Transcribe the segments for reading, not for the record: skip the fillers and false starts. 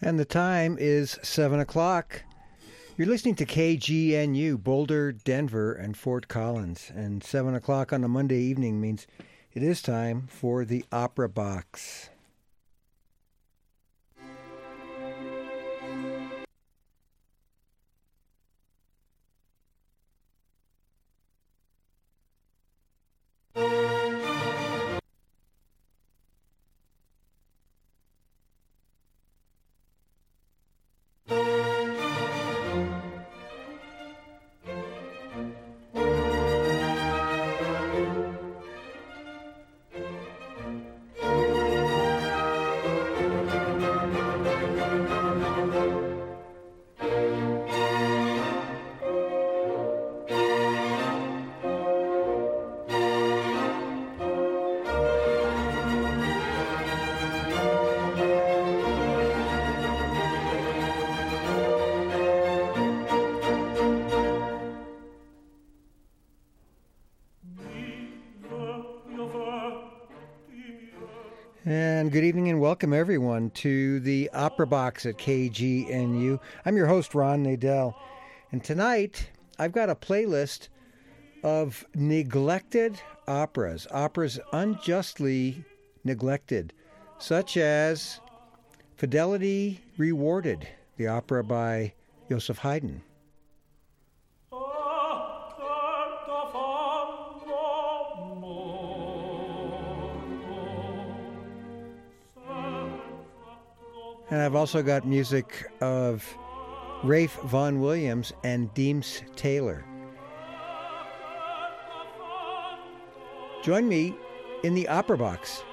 And the time is 7 o'clock. You're listening to KGNU, Boulder, Denver, and Fort Collins. And 7 o'clock on a Monday evening means it is time for the Opera Box. And good evening and welcome everyone to the Opera Box at KGNU. I'm your host, Ron Nadell. And tonight, I've got a playlist of neglected operas unjustly neglected, such as Fidelity Rewarded, the opera by Joseph Haydn. And I've also got music of Ralph Vaughan Williams and Deems Taylor. Join me in the Opera Box.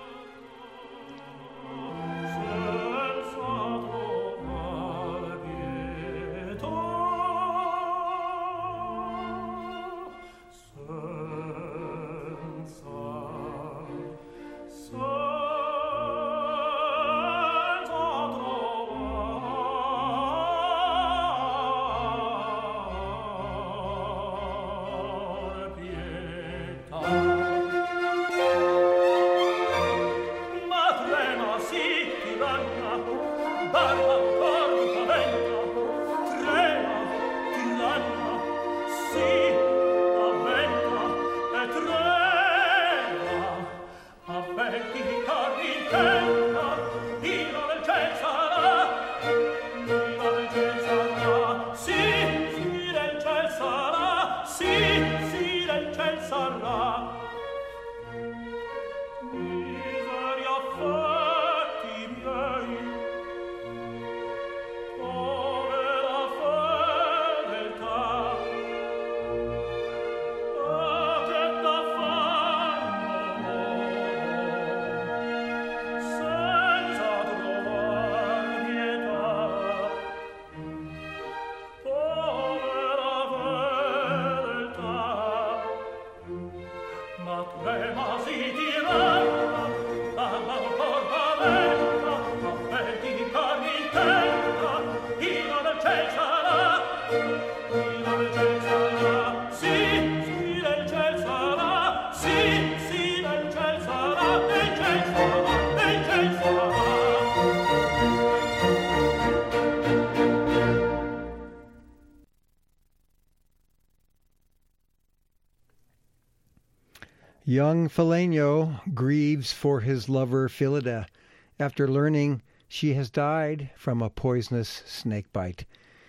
Young Foligno grieves for his lover Phillida after learning she has died from a poisonous snakebite.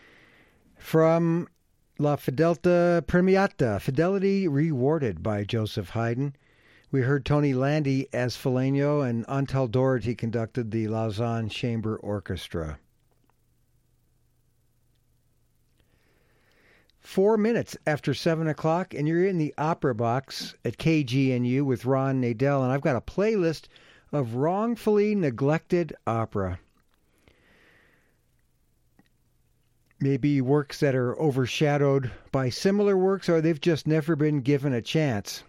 From La Fedeltà Premiata, Fidelity Rewarded by Joseph Haydn. We heard Tony Landi as Foligno, and Antal Doherty conducted the Lausanne Chamber Orchestra. 4 minutes after 7 o'clock, and you're in the Opera Box at KGNU with Ron Nadell, and I've got a playlist of wrongfully neglected opera. Maybe works that are overshadowed by similar works, or they've just never been given a chance.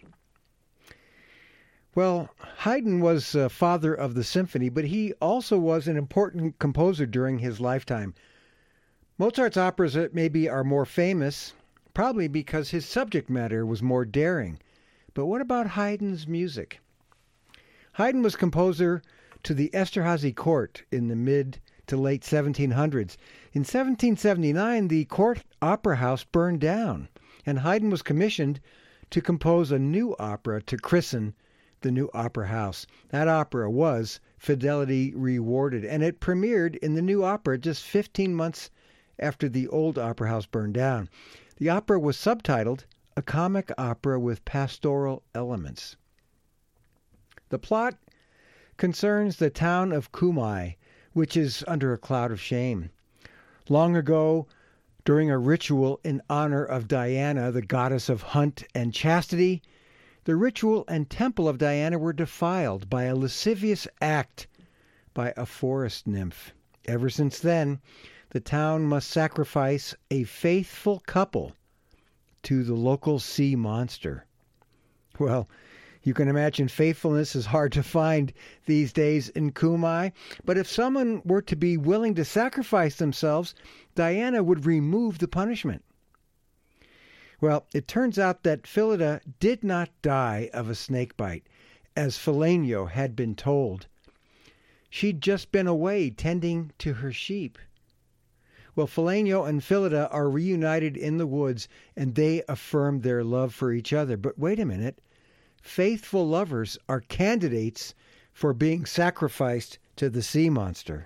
Well, Haydn was father of the symphony, but he also was an important composer during his lifetime. Mozart's operas maybe are more famous, probably because his subject matter was more daring. But what about Haydn's music? Haydn was composer to the Esterházy court in the mid to late 1700s. In 1779, the court opera house burned down, and Haydn was commissioned to compose a new opera to christen the new opera house. That opera was Fidelity Rewarded, and it premiered in the new opera just 15 months after the old opera house burned down. The opera was subtitled A Comic Opera with Pastoral Elements. The plot concerns the town of Cumae, which is under a cloud of shame. Long ago, during a ritual in honor of Diana, the goddess of hunt and chastity, the ritual and temple of Diana were defiled by a lascivious act by a forest nymph. Ever since then, the town must sacrifice a faithful couple to the local sea monster. Well, you can imagine faithfulness is hard to find these days in Cumae, but if someone were to be willing to sacrifice themselves, Diana would remove the punishment. Well, it turns out that Phillida did not die of a snake bite, as Philaeno had been told. She'd just been away tending to her sheep. Well, Philaeno and Phillida are reunited in the woods, and they affirm their love for each other. But wait a minute. Faithful lovers are candidates for being sacrificed to the sea monster.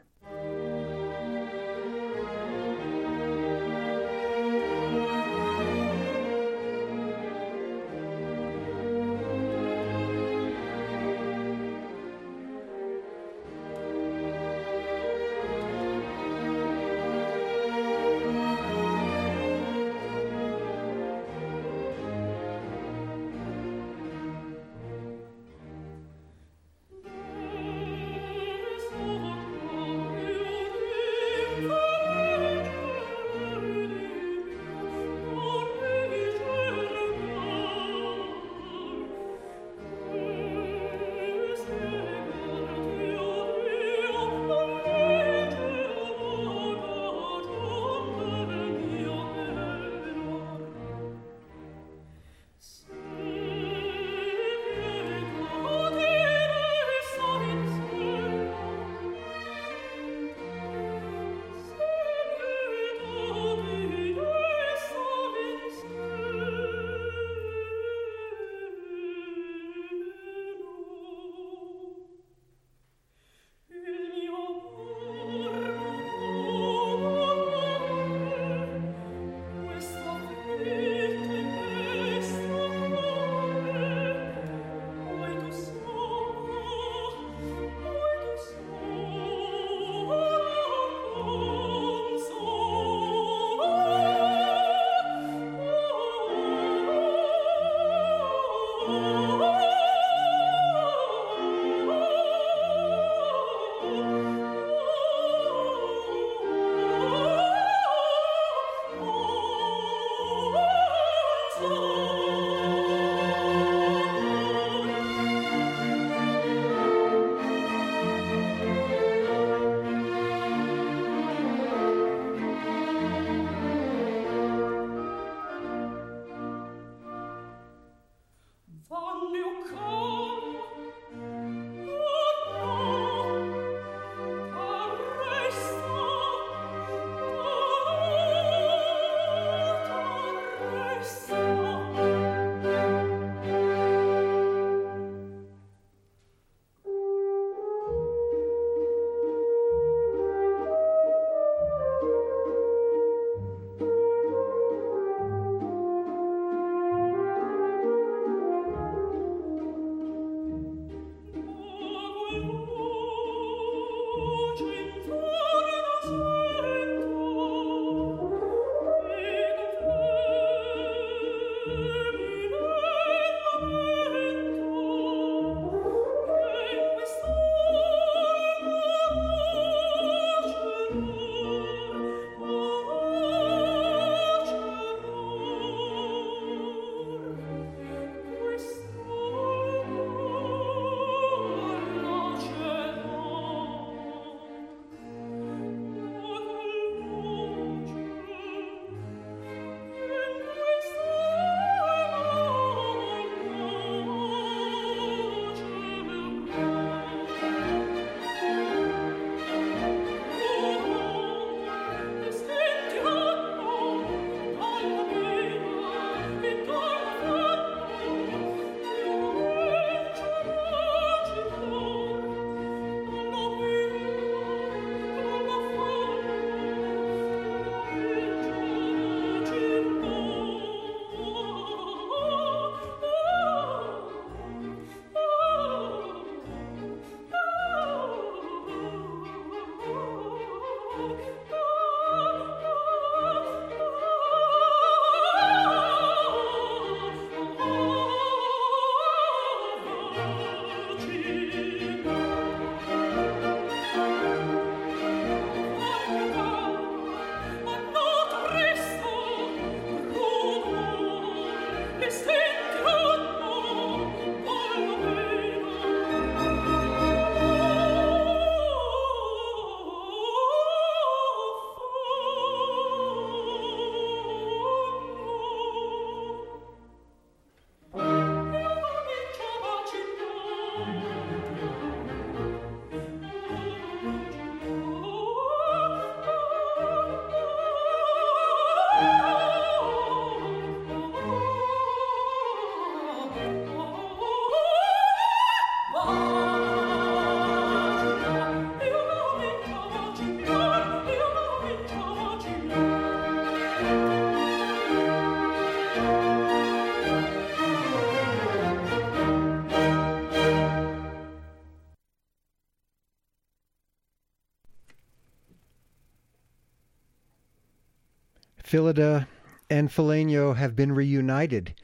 Phillida and Philaeno have been reunited,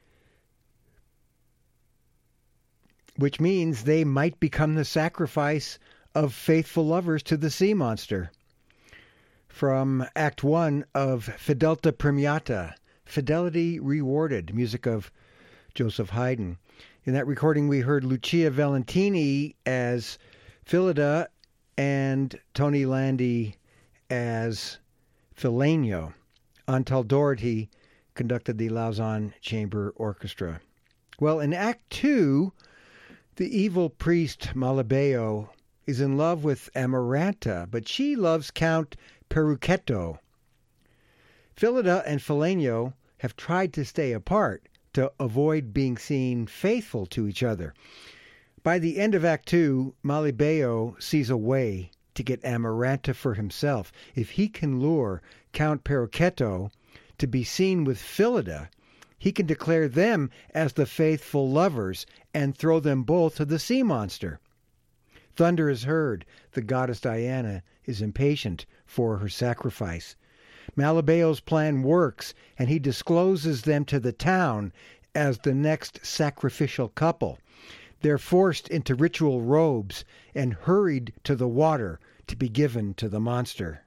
which means they might become the sacrifice of faithful lovers to the sea monster. From Act 1 of Fidelta Premiata, Fidelity Rewarded, music of Joseph Haydn. In that recording, we heard Lucia Valentini as Phillida and Tony Landi as Philaeno. Antal Doherty conducted the Lausanne Chamber Orchestra. Well, in Act 2, the evil priest Malabeo is in love with Amaranta, but she loves Count Peruchetto. Phillida and Philaeno have tried to stay apart to avoid being seen faithful to each other. By the end of Act 2, Malabeo sees a way to get Amaranta for himself. If he can lure Count Peruchetto to be seen with Phillida, he can declare them as the faithful lovers and throw them both to the sea monster. Thunder is heard. The goddess Diana is impatient for her sacrifice. Malabeo's plan works, and he discloses them to the town as the next sacrificial couple. They're forced into ritual robes and hurried to the water to be given to the monster.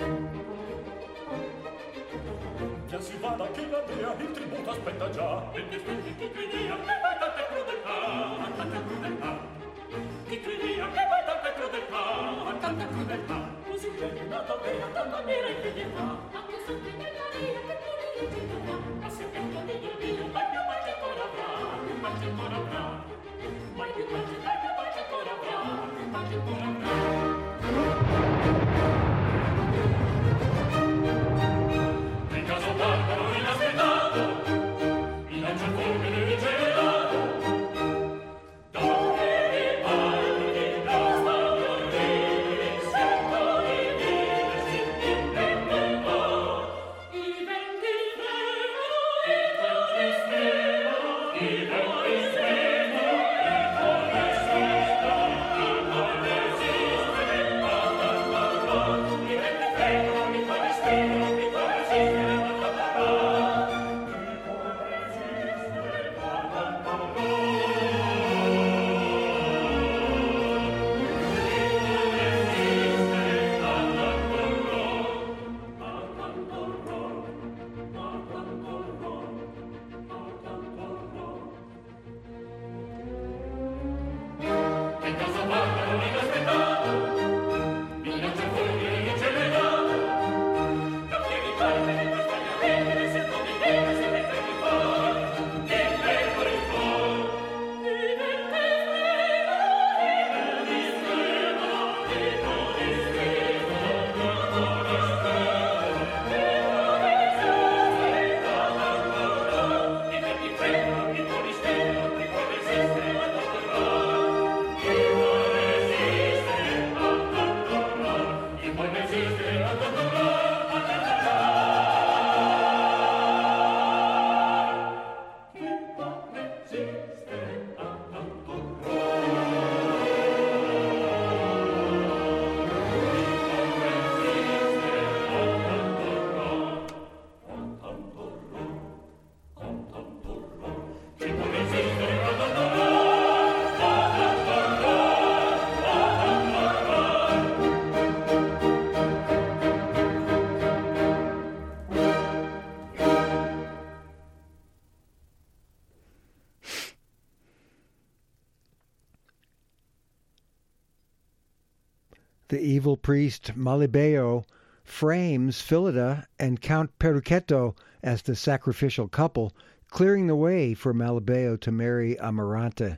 The evil priest Malabeo frames Phillida and Count Peruchetto as the sacrificial couple, clearing the way for Malabeo to marry Amaranta.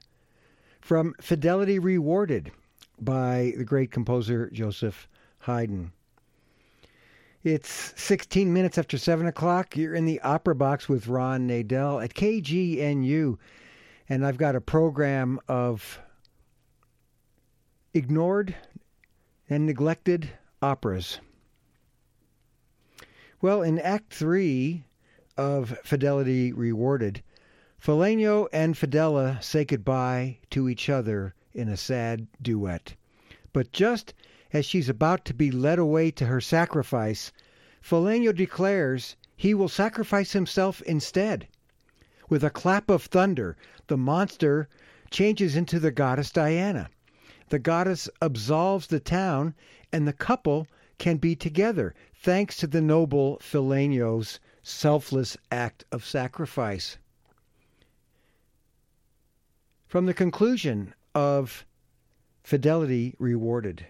From Fidelity Rewarded by the great composer Joseph Haydn. It's 16 minutes after 7 o'clock. You're in the Opera Box with Ron Nadel at KGNU, and I've got a program of ignored and neglected operas. Well, in Act 3 of Fidelity Rewarded, Philaeno and Fidela say goodbye to each other in a sad duet. But just as she's about to be led away to her sacrifice, Philaeno declares he will sacrifice himself instead. With a clap of thunder, the monster changes into the goddess Diana. The goddess absolves the town, and the couple can be together, thanks to the noble Philaeno's selfless act of sacrifice. From the conclusion of Fidelity Rewarded.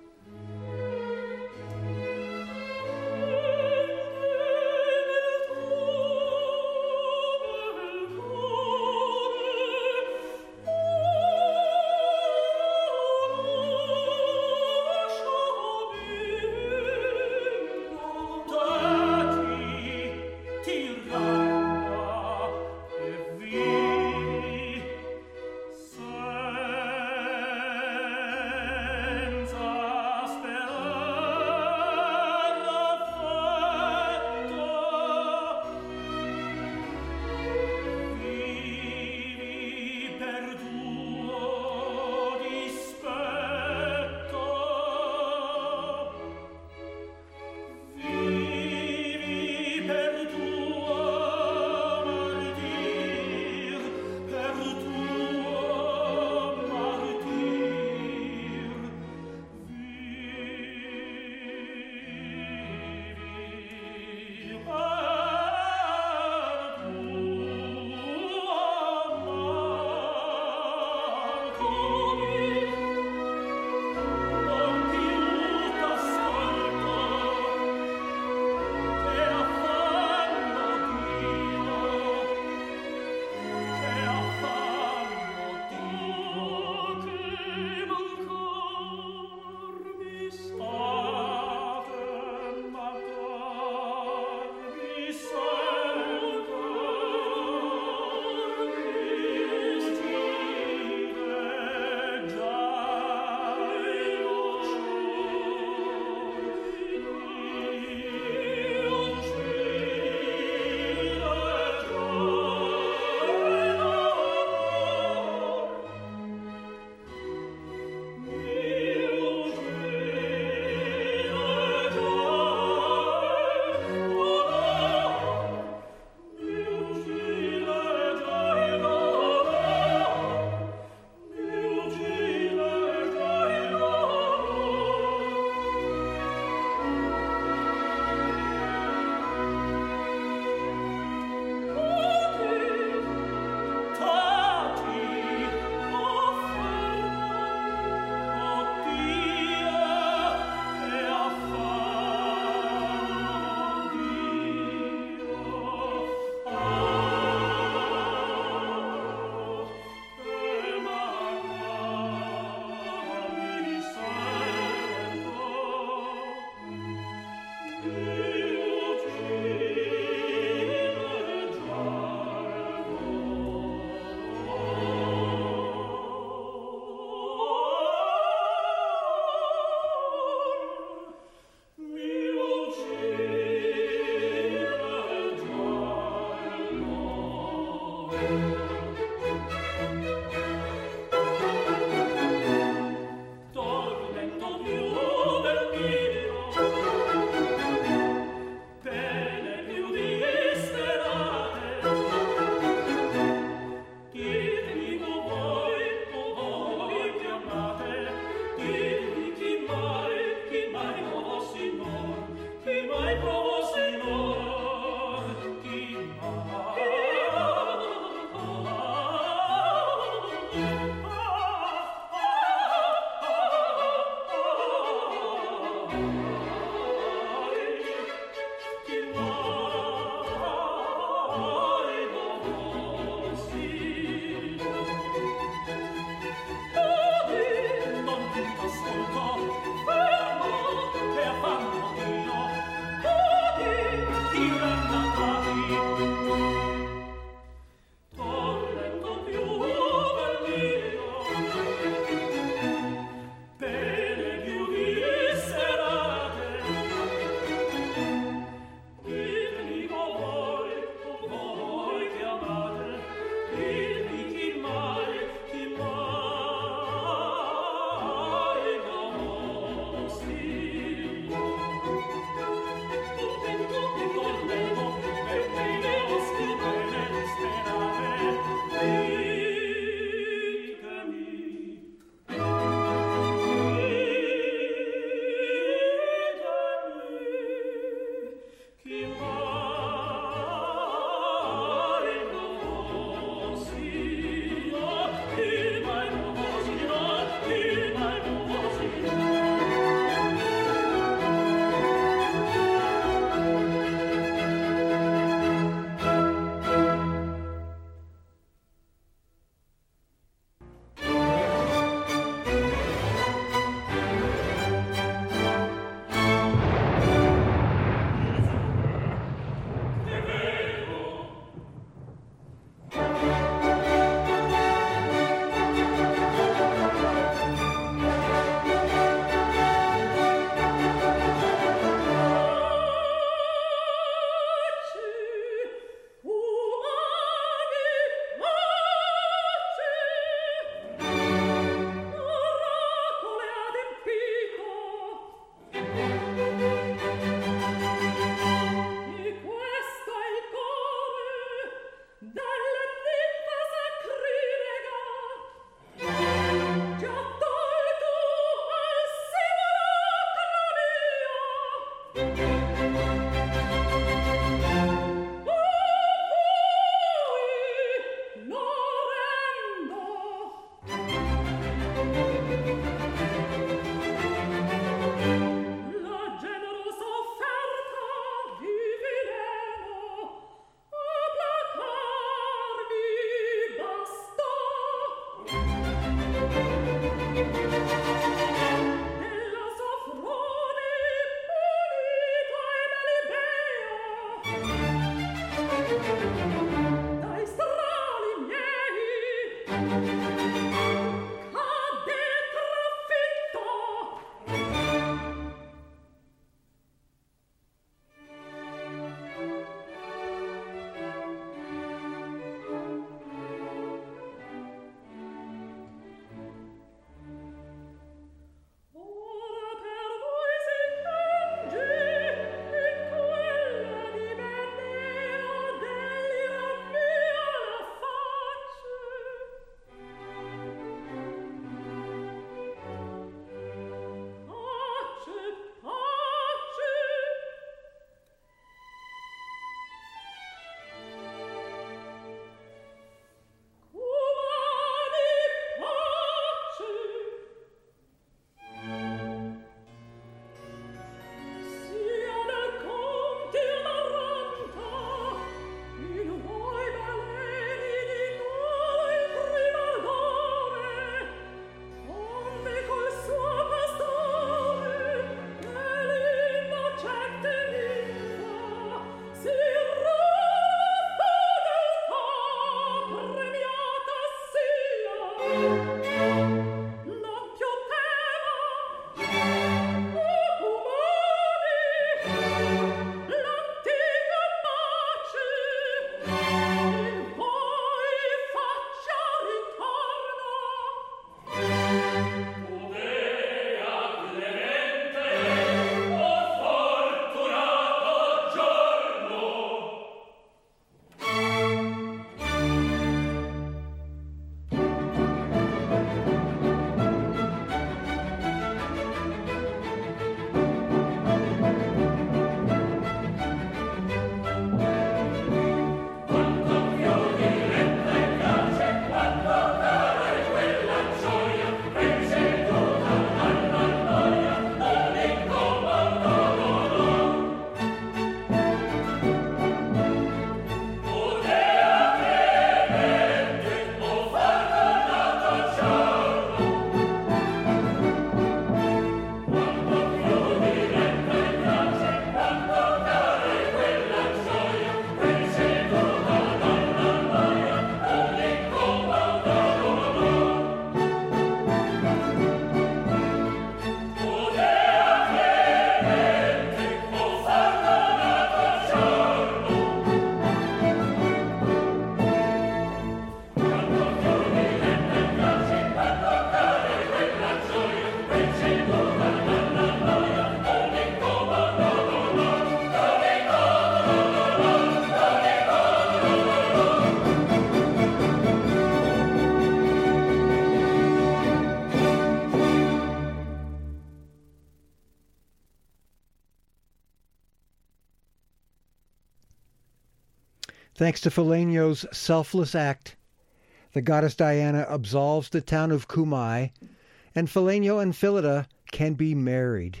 Thanks to Foligno's selfless act, the goddess Diana absolves the town of Cumae, and Foligno and Phillida can be married.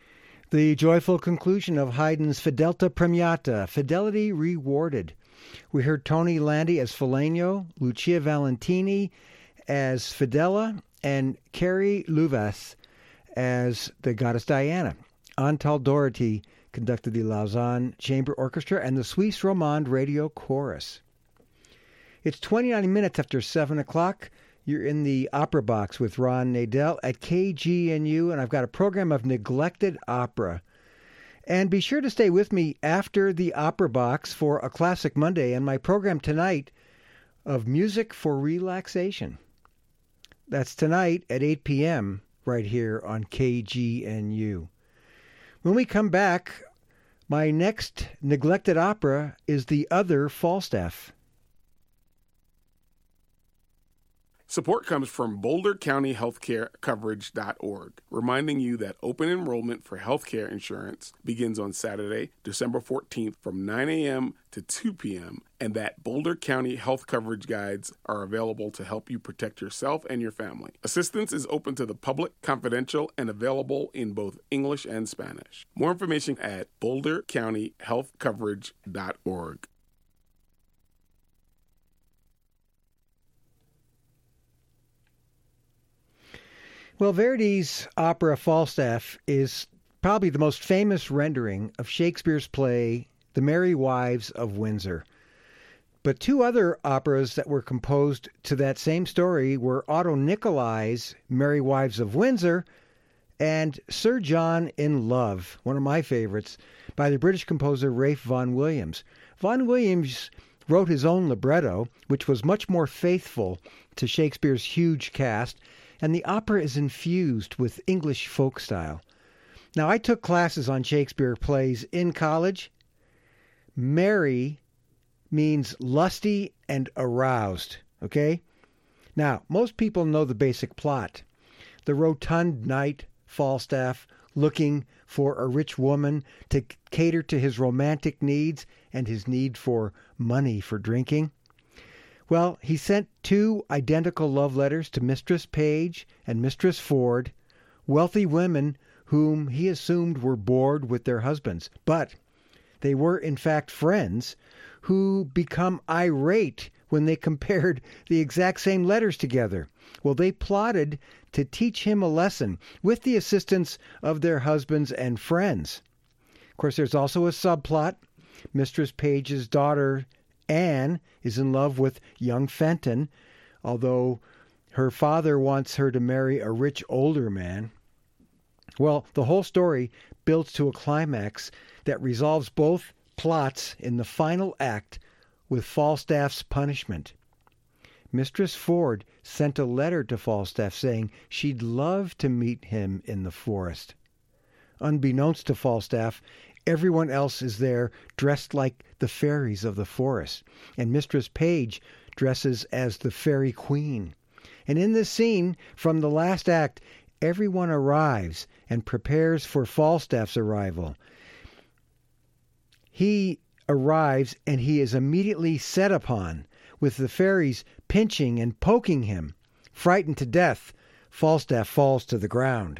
The joyful conclusion of Haydn's Fidelta Premiata, Fidelity Rewarded. We heard Tony Landi as Foligno, Lucia Valentini as Fidela, and Carrie Luvath as the goddess Diana. Antal Doherty conducted the Lausanne Chamber Orchestra and the Suisse Romande Radio Chorus. It's 29 minutes after 7 o'clock. You're in the Opera Box with Ron Nadel at KGNU, and I've got a program of neglected opera. And be sure to stay with me after the Opera Box for a Classic Monday and my program tonight of Music for Relaxation. That's tonight at 8 p.m. right here on KGNU. When we come back, my next neglected opera is The Other Falstaff. Support comes from BoulderCountyHealthCareCoverage.org, reminding you that open enrollment for healthcare insurance begins on Saturday, December 14th from 9 a.m. to 2 p.m., and that Boulder County Health Coverage Guides are available to help you protect yourself and your family. Assistance is open to the public, confidential, and available in both English and Spanish. More information at BoulderCountyHealthCoverage.org. Well, Verdi's opera Falstaff is probably the most famous rendering of Shakespeare's play The Merry Wives of Windsor. But two other operas that were composed to that same story were Otto Nicolai's Merry Wives of Windsor and Sir John in Love, one of my favorites, by the British composer Ralph Vaughan Williams. Vaughan Williams wrote his own libretto, which was much more faithful to Shakespeare's huge cast, and the opera is infused with English folk style. Now, I took classes on Shakespeare plays in college. Merry means lusty and aroused, okay? Now, most people know the basic plot. The rotund knight, Falstaff, looking for a rich woman to cater to his romantic needs and his need for money for drinking. Well, he sent two identical love letters to Mistress Page and Mistress Ford, wealthy women whom he assumed were bored with their husbands. But they were, in fact, friends who become irate when they compared the exact same letters together. Well, they plotted to teach him a lesson with the assistance of their husbands and friends. Of course, there's also a subplot. Mistress Page's daughter, Anne, is in love with young Fenton, although her father wants her to marry a rich older man. Well, the whole story builds to a climax that resolves both plots in the final act with Falstaff's punishment. Mistress Ford sent a letter to Falstaff saying she'd love to meet him in the forest. Unbeknownst to Falstaff, everyone else is there dressed like the fairies of the forest, and Mistress Page dresses as the fairy queen. And in this scene, from the last act, everyone arrives and prepares for Falstaff's arrival. He arrives and he is immediately set upon, with the fairies pinching and poking him. Frightened to death, Falstaff falls to the ground.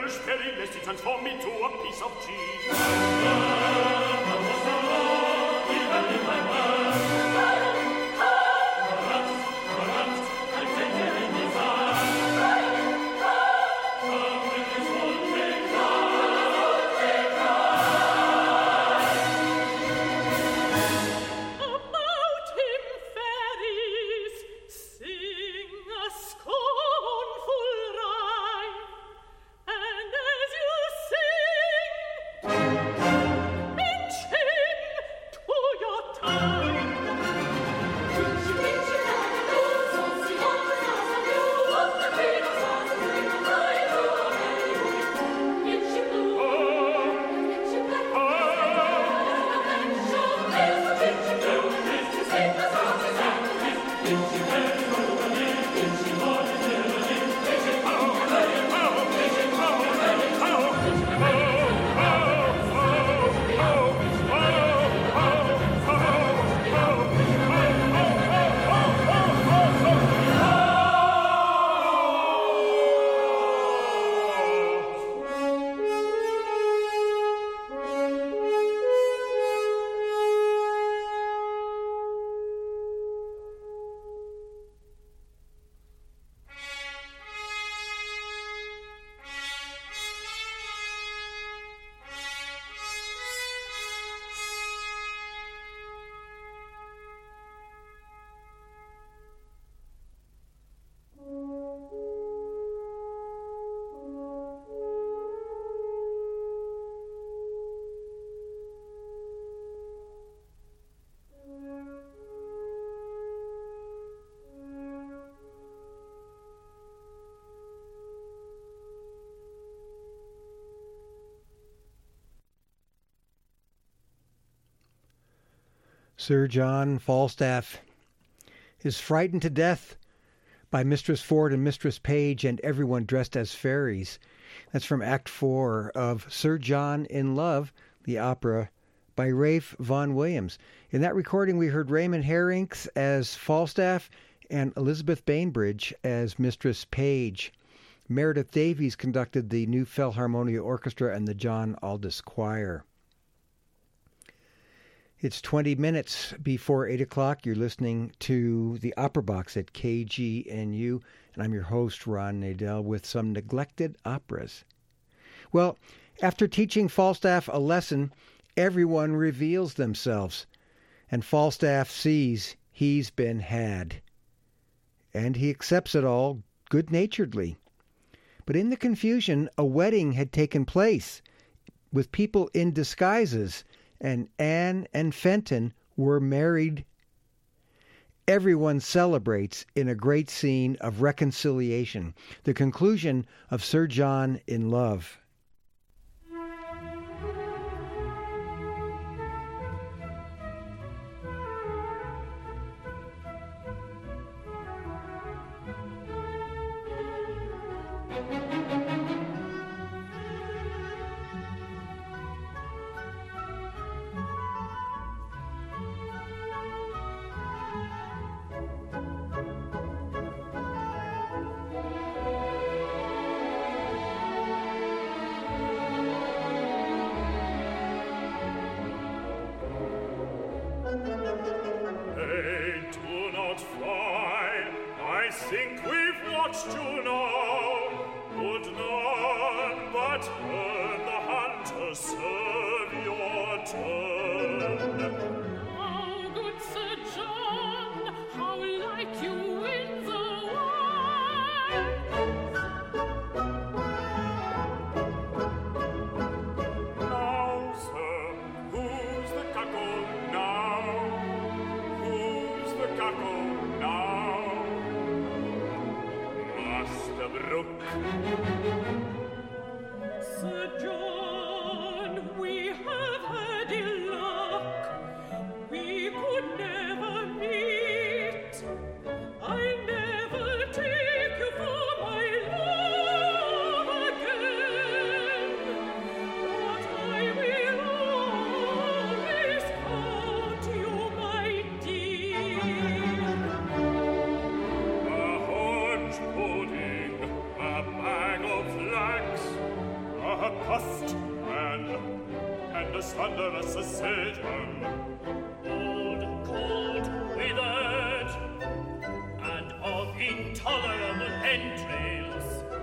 Sperry lest he transform me to a piece of cheese. Sir John Falstaff is frightened to death by Mistress Ford and Mistress Page and everyone dressed as fairies. That's from Act 4 of Sir John in Love, the opera by Ralph Vaughan Williams. In that recording, we heard Raymond Herrinks as Falstaff and Elizabeth Bainbridge as Mistress Page. Meredith Davies conducted the New Philharmonia Orchestra and the John Aldous Choir. It's 20 minutes before 8 o'clock. You're listening to the Opera Box at KGNU, and I'm your host, Ron Nadel, with some neglected operas. Well, after teaching Falstaff a lesson, everyone reveals themselves, and Falstaff sees he's been had. And he accepts it all good-naturedly. But in the confusion, a wedding had taken place with people in disguises, and Anne and Fenton were married. Everyone celebrates in a great scene of reconciliation, the conclusion of Sir John in Love. Sir John, we have had ill luck. just man, and as thunderous as Satan, old, cold, withered, and of intolerable entrails,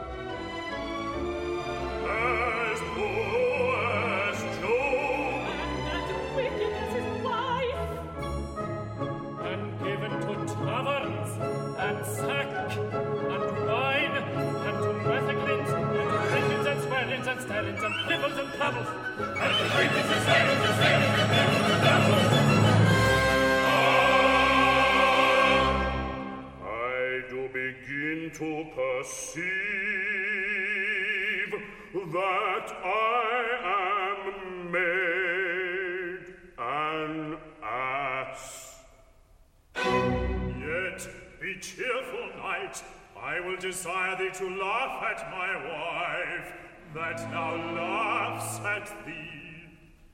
as poor as Job, and wicked as his wife, and given to taverns, and sack, and wine, and to metheglins, and to drinkings, and swearings, and starings, and nibbles, and troubles, and to drinkings, and swearings, and starings, and nibbles, and troubles. I do begin to perceive that I am made an ass. Yet be cheerful, knight, I will desire thee to laugh at my wife, that now laughs at thee.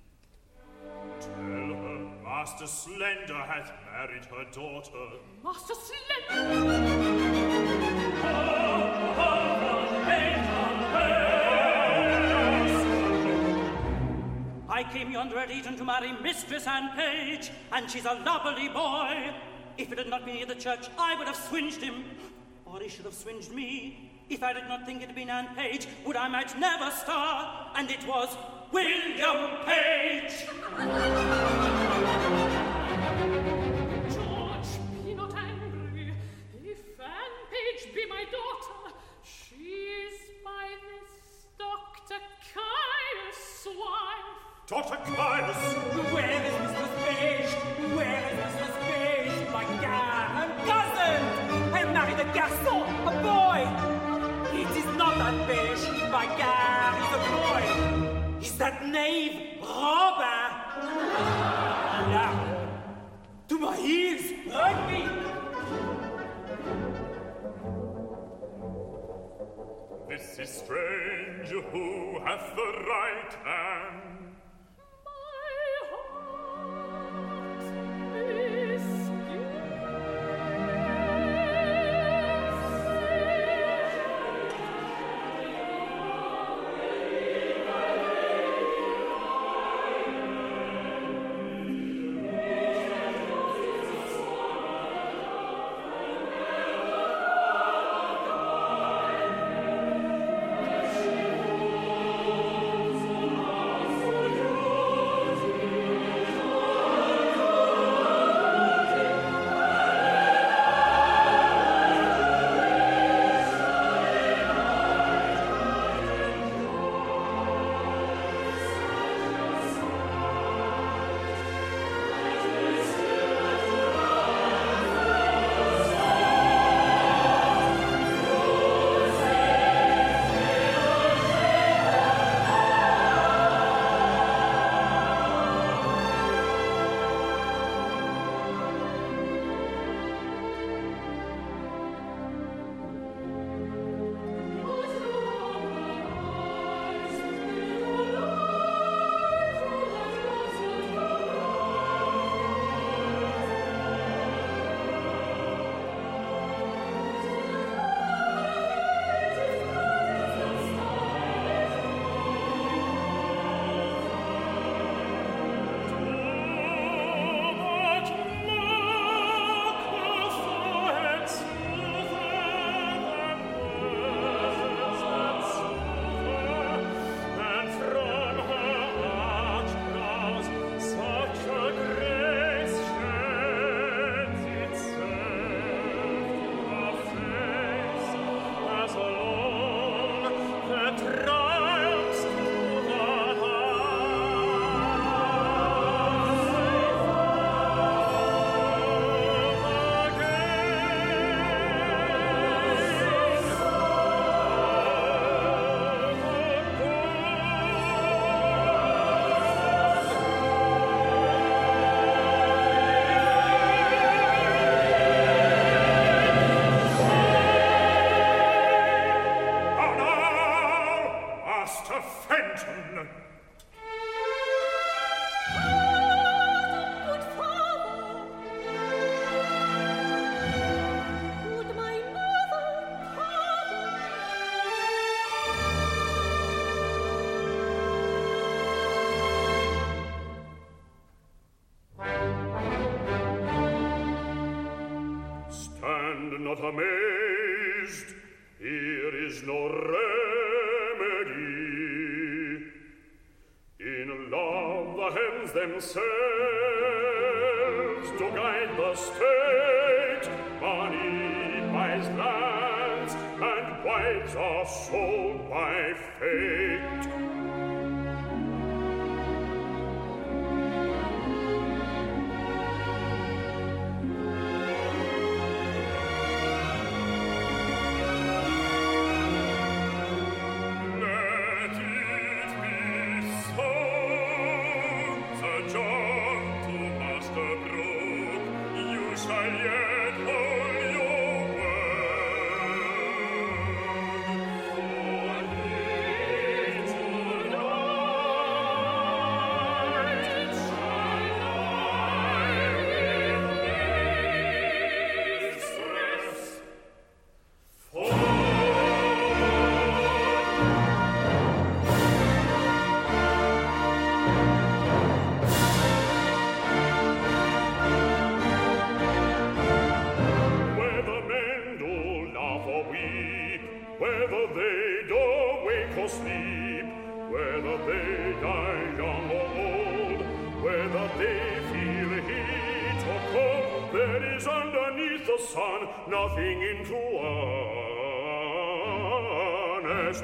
Tell her Master Slender hath married her daughter. Master Slender. I came yonder at Eton to marry Mistress Anne Page, and she's a lovely boy. If it had not been near the church, I would have swinged him, or he should have swinged me. If I did not think it had been Anne Page, would I might never star, and it was William Page. George, be not angry. If Anne Page be my daughter, she is by this Dr. Caius' wife. Dr. Caius! Where is Mistress Page? Where is Mistress Page? My gare, I'm cousin! I married a garçon, a boy! It is not Anne Page, my gare is a boy! Is that knave Robin? Là! To my heels! Hug me! This is strange, who hath the right hand? friends themselves to guide the state. Money buys lands, and wives are sold by fate. Nothing into honest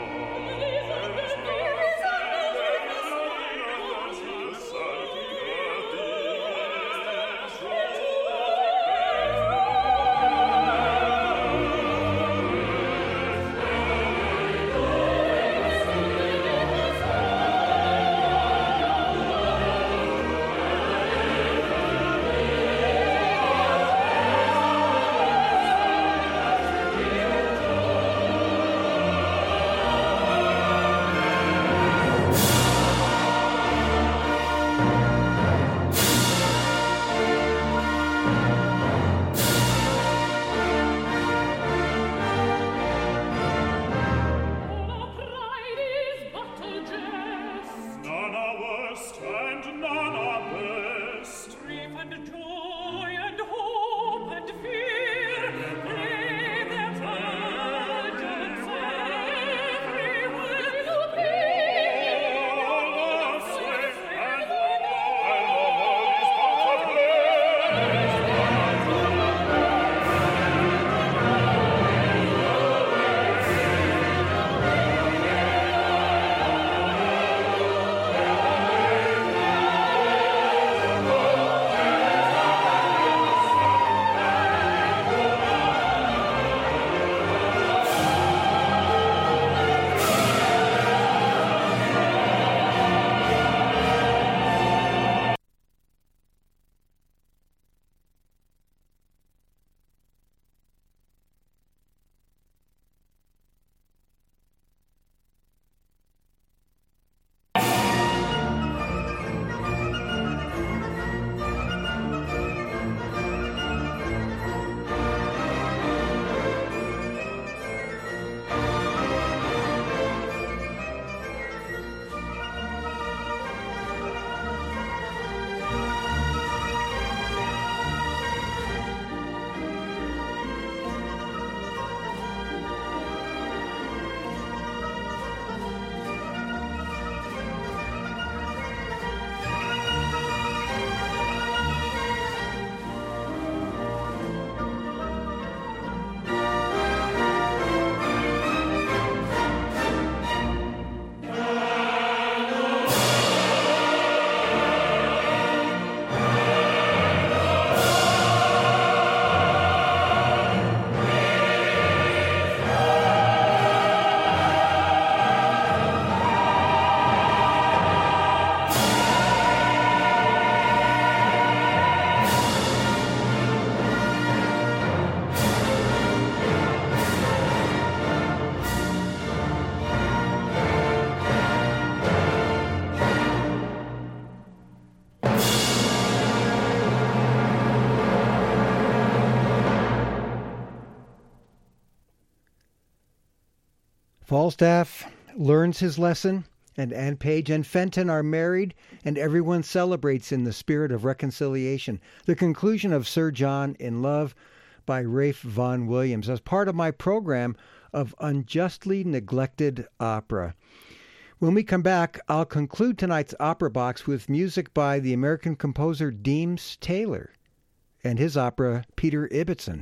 Falstaff learns his lesson, and Anne Page and Fenton are married, and everyone celebrates in the spirit of reconciliation. The conclusion of Sir John in Love by Ralph Vaughan Williams as part of my program of unjustly neglected opera. When we come back, I'll conclude tonight's Opera Box with music by the American composer Deems Taylor and his opera Peter Ibbetson.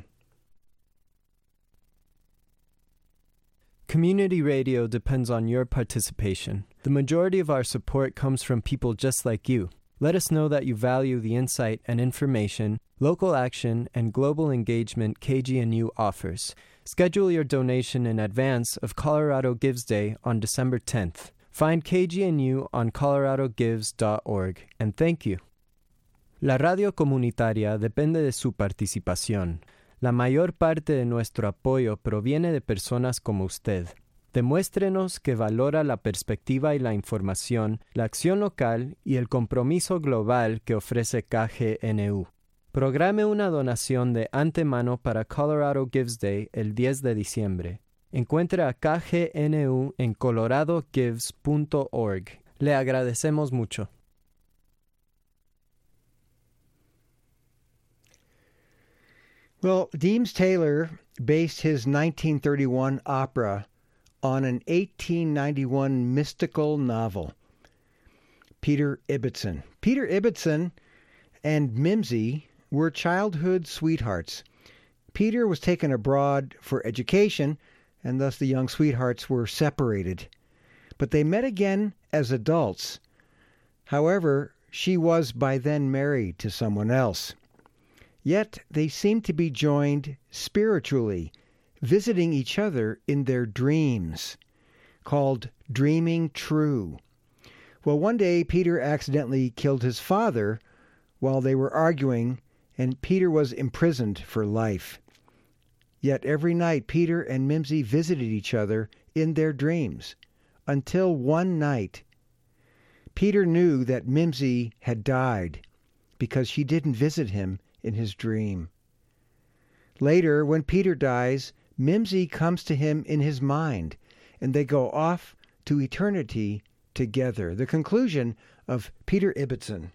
Community radio depends on your participation. The majority of our support comes from people just like you. Let us know that you value the insight and information, local action, and global engagement KGNU offers. Schedule your donation in advance of Colorado Gives Day on December 10th. Find KGNU on coloradogives.org, and thank you. La radio comunitaria depende de su participación. La mayor parte de nuestro apoyo proviene de personas como usted. Demuéstrenos que valora la perspectiva y la información, la acción local y el compromiso global que ofrece KGNU. Programe una donación de antemano para Colorado Gives Day el 10 de diciembre. Encuentre a KGNU en coloradogives.org. Le agradecemos mucho. Well, Deems Taylor based his 1931 opera on an 1891 mystical novel, Peter Ibbetson. Peter Ibbetson and Mimsy were childhood sweethearts. Peter was taken abroad for education, and thus the young sweethearts were separated. But they met again as adults. However, she was by then married to someone else. Yet they seemed to be joined spiritually, visiting each other in their dreams, called dreaming true. Well, one day Peter accidentally killed his father while they were arguing, and Peter was imprisoned for life. Yet every night Peter and Mimsy visited each other in their dreams, until one night Peter knew that Mimsy had died because she didn't visit him in his dream. Later, when Peter dies, Mimsy comes to him in his mind, and they go off to eternity together. The conclusion of Peter Ibbetson.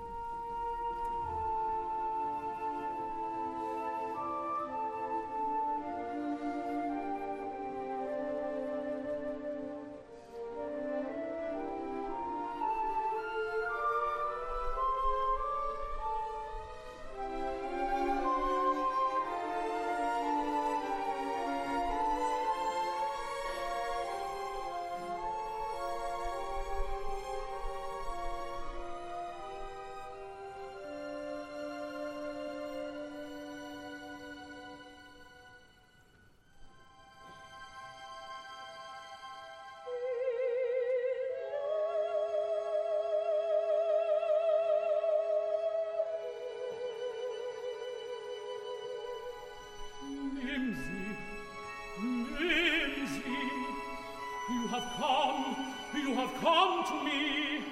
You have come to me.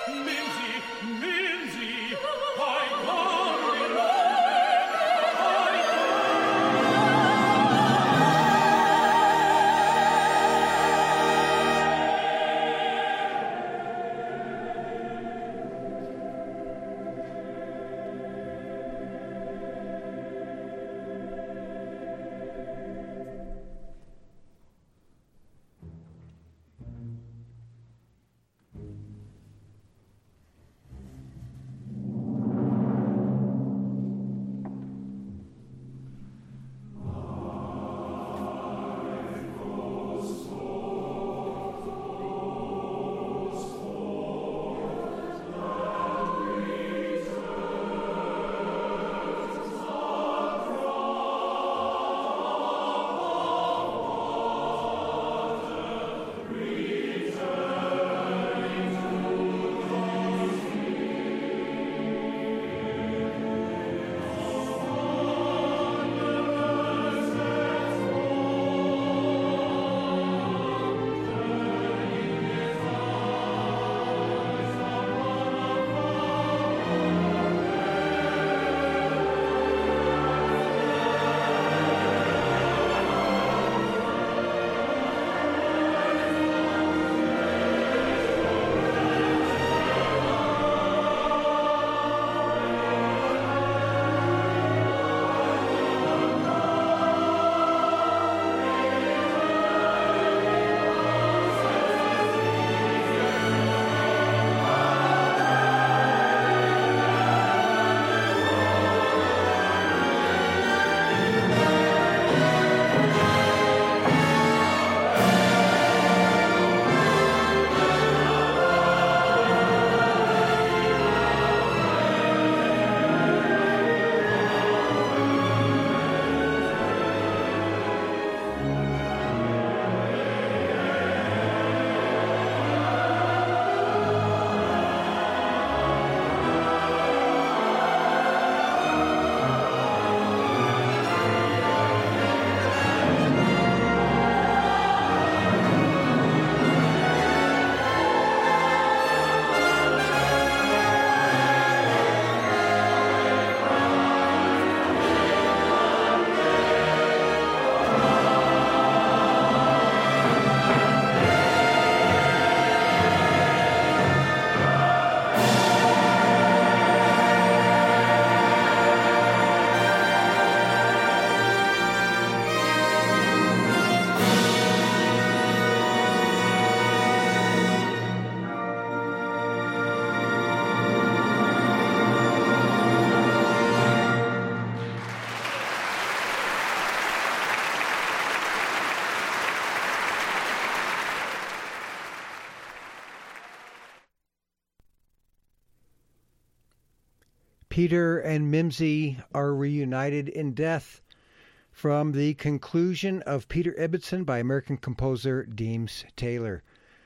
Peter and Mimsy are reunited in death from the conclusion of Peter Ibbotson by American composer Deems Taylor.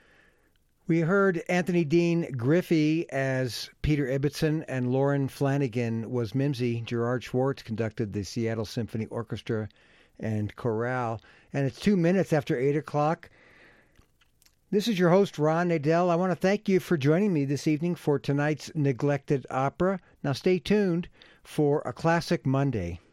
We heard Anthony Dean Griffey as Peter Ibbotson and Lauren Flanagan was Mimsy. Gerard Schwartz conducted the Seattle Symphony Orchestra and Chorale. And it's 2 minutes after 8 o'clock. This is your host, Ron Nadell. I want to thank you for joining me this evening for tonight's Neglected Opera. Now stay tuned for a Classic Monday.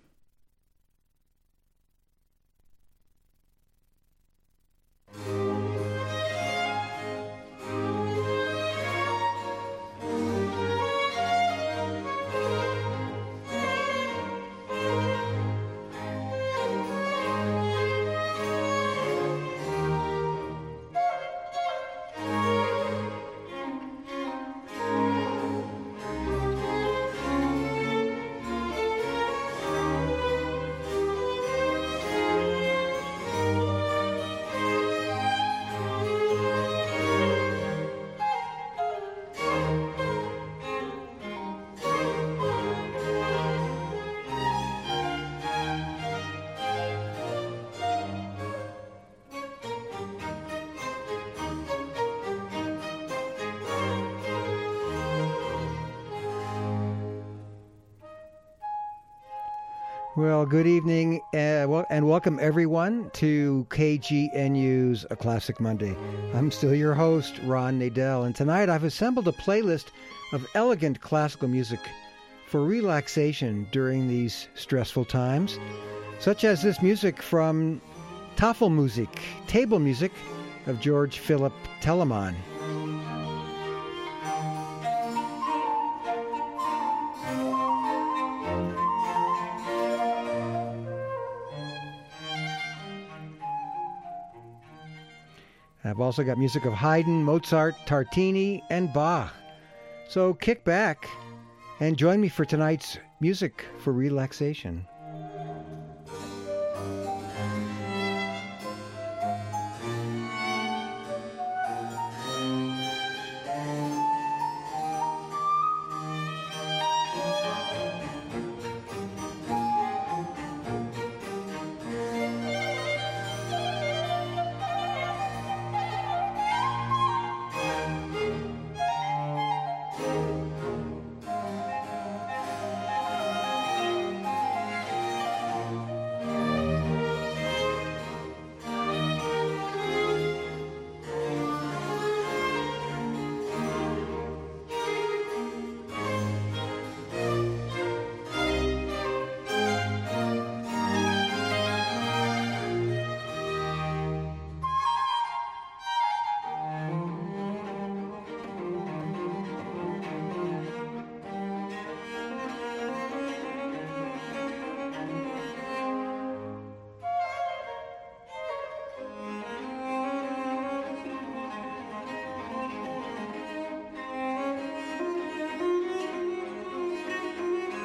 Well, good evening, and welcome everyone to KGNU's A Classic Monday. I'm still your host, Ron Nadell, and tonight I've assembled a playlist of elegant classical music for relaxation during these stressful times, such as this music from Tafelmusik, table music of George Philip Telemann. I've also got music of Haydn, Mozart, Tartini, and Bach. So kick back and join me for tonight's Music for Relaxation.